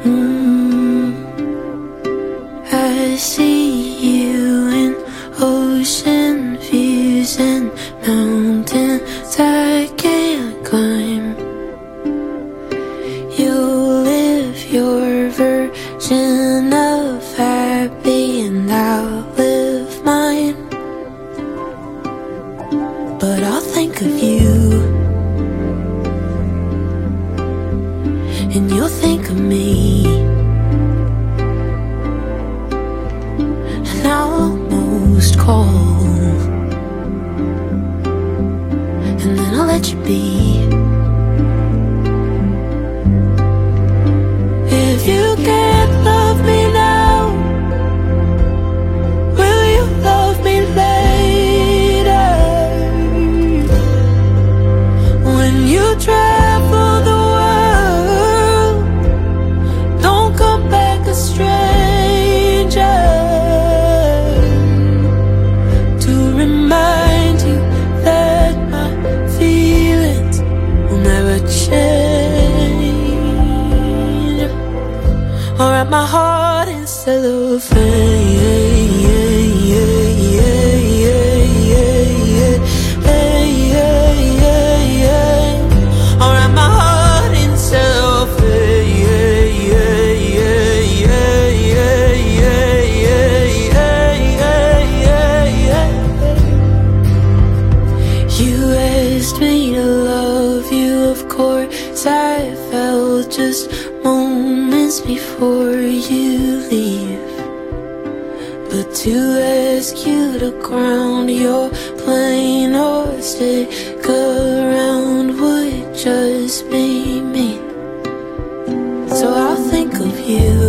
I see you in ocean views and mountains I can't climb. You live your version of happy and I'll live mine. But I'll think of you and you'll think of me, and I'll almost call, and then I'll let you be. If you can't love me now, will you love me later? When you travel the world, don't come back a stranger, to remind you that my feelings will never change. Or wrap my heart in cellophane. Or wrap my heart in cellophane. You asked me to love you, of course I felt just moments before you leave. But to ask you to ground your plane or stick around would just be mean. So I'll think of you